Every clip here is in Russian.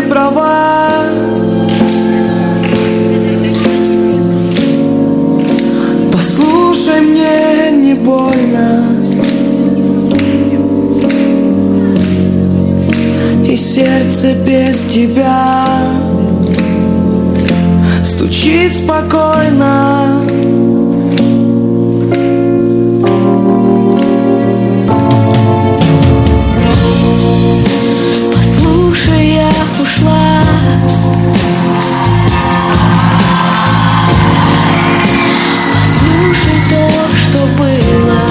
права. Послушай, мне не больно, и сердце без тебя стучит спокойно. Послушай, я ушла. Послушай то, что было,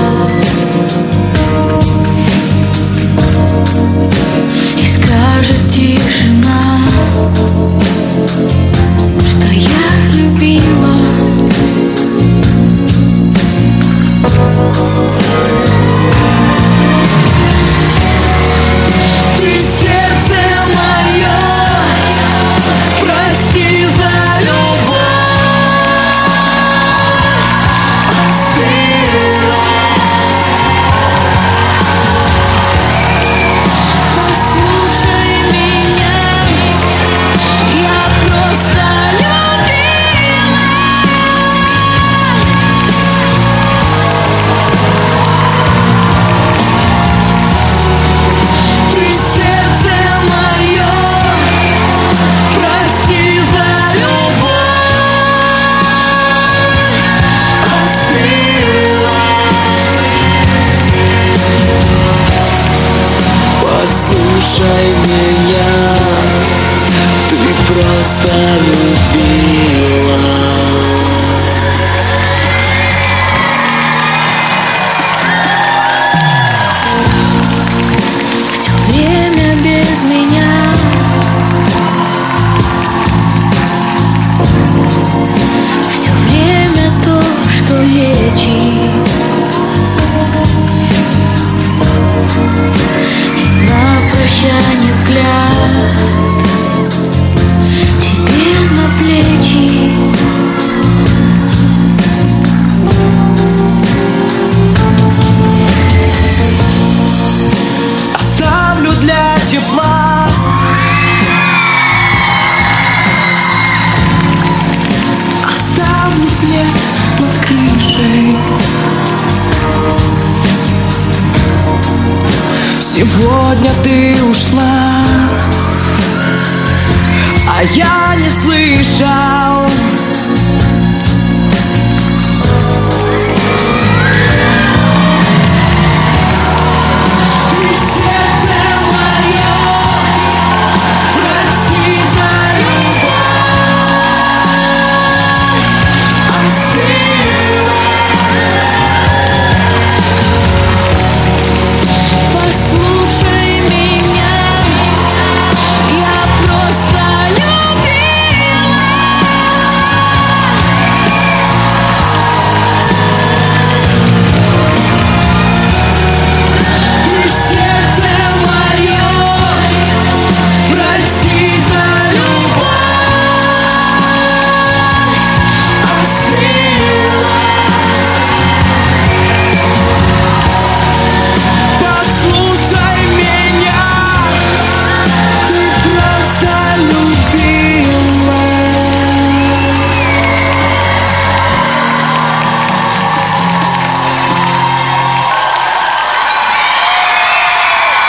и скажет тишина, что я любила. Ты сердце мое, прости за любовь, остыла. Послушай меня, я просто любила. Ты сердце мое, прости за любовь, остыла. Послушай меня, ты просто любила. Все время без меня, все время то, что лечит, и на прощание взгляд тебе на плечи. Оставлю для тепла оставлю след над крышей. Сегодня ты ушла, а я не слышал